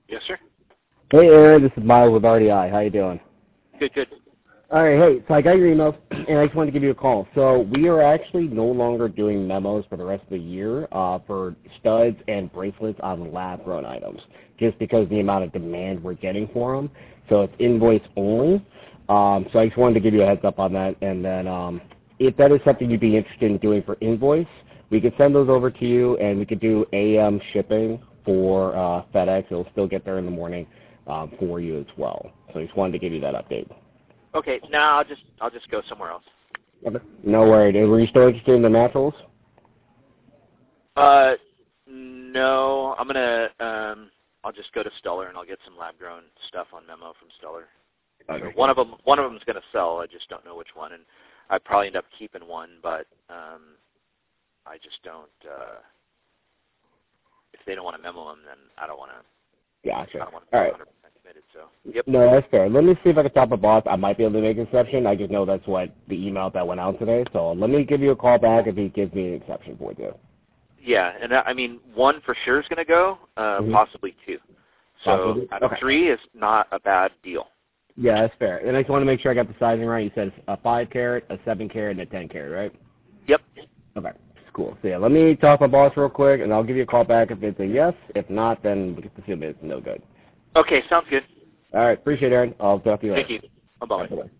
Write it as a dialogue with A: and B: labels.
A: Yes, sir.
B: Hey, Aaron, this is Miles with RDI. How you doing?
A: Good, good.
B: All right, hey, so I got your emails, and I just wanted to give you a call. So we are actually no longer doing memos for the rest of the year for studs and bracelets on lab-grown items, just because of the amount of demand we're getting for them. So it's invoice only. So I just wanted to give you a heads up on that, and then if that is something you'd be interested in doing for invoice, we could send those over to you, and we could do AM shipping for FedEx. It'll still get there in the morning for you as well. So I just wanted to give you that update.
A: Okay, now I'll just go somewhere else.
B: Okay. No worries. Were you still interested in the naturals?
A: No. I'm gonna I'll just go to Stellar and I'll get some lab-grown stuff on memo from Stellar.
B: Okay.
A: So one of them's gonna sell. I just don't know which one, and I'd probably end up keeping one, but I just don't. If they don't want to memo them, then I don't want to.
B: Gotcha.
A: I don't want to be 100% committed. So yep.
B: No, that's fair. Let me see if I can talk to boss. I might be able to make an exception. I just know that's what the email that went out today. So let me give you a call back if he gives me an exception for you.
A: Yeah, and I mean, one for sure is going to go, possibly two. So out of three is not a bad deal.
B: Yeah, that's fair. And I just want to make sure I got the sizing right. You said it's a 5 carat, a 7 carat, and a 10 carat, right?
A: Yep.
B: Okay. Cool. So yeah, let me talk to my boss real quick, and I'll give you a call back if it's a yes. If not, then we can assume it's no good.
A: Okay, sounds good.
B: All right. Appreciate it, Aaron. I'll talk to you later.
A: Thank you. Bye-bye.
B: Bye-bye.